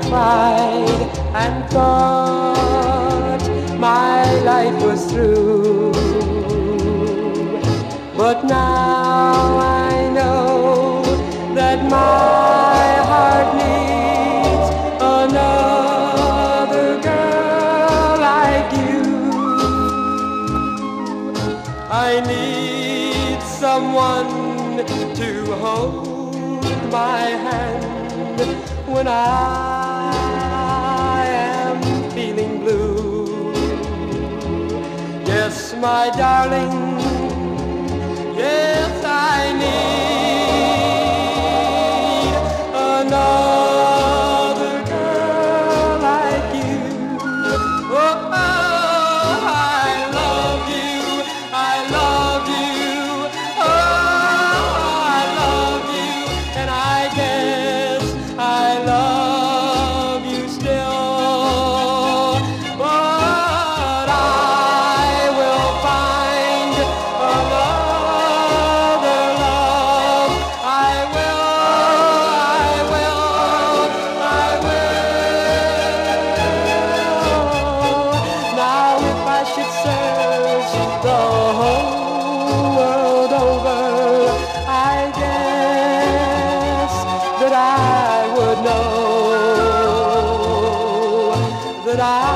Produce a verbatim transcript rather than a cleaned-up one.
tried and thought my life was through, but now I know that my heart needs another girl like you. I need someone to hold my hand when I am feeling blue. Yes, my darling, yes, I need another girl like you. Oh, I love you, I love you, oh, I love you, and I guess I love you still, but I will find another love. I will, I will, I will. Now if I should search the whole world over, I guess that I would know that I